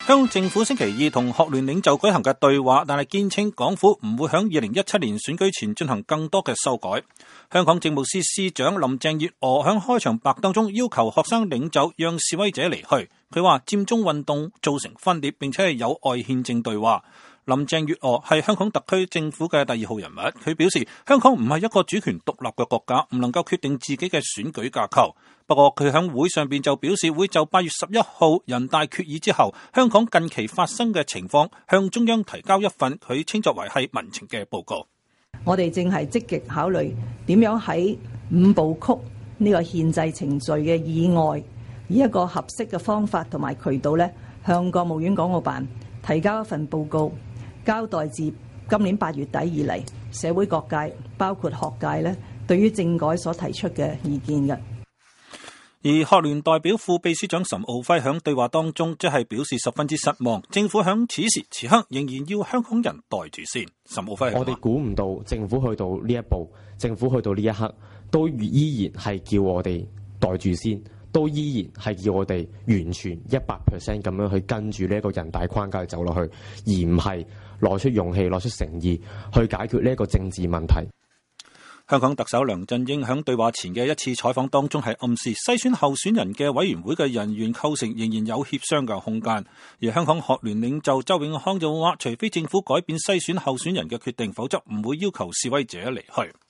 香港政府星期二同學聯領袖舉行嘅對話，但係堅稱港府唔會喺2017年選舉前進行更多嘅修改。香港政務司司長林鄭月娥喺開場白當中要求學生領袖讓示威者離去。佢話佔中運動造成分裂，並且係有礙憲政對話。林鄭月娥係香港特區政府嘅第2號人物，佢表示香港唔係一個主權獨立嘅國家，唔能夠決定自己嘅選舉架構。不過佢喺會上邊就表示會就8月11號人大決議之後香港近期發生嘅情況向中央提交一份佢稱作為係民情嘅報告。 我哋正係積極考慮點樣喺5部曲呢個憲制程序嘅以外，以一個合適嘅方法同埋渠道咧，向國務院港澳辦提交一份報告，交代自今年8月底以嚟社會各界包括學界咧對於政改所提出嘅意見嘅。 而學聯代表副秘書長岑敖暉響對話當中，即係表示十分之失望，政府響此時此刻仍然要香港人袋住先。岑敖暉， 我哋估唔到政府去到呢一步，政府去到呢一刻，都依然係叫我哋袋住先，都依然係叫我哋完全100% 咁樣去跟住呢一個人大框架走落去，而唔係攞出勇氣、攞出誠意去解決呢一個政治問題。 香港特首梁振英喺對話前嘅一次採訪當中係暗示篩選候選人嘅委員會嘅人員構成仍然有協商嘅空間，而香港學聯領袖周永康就話，除非政府改變篩選候選人嘅決定，否則唔會要求示威者離去。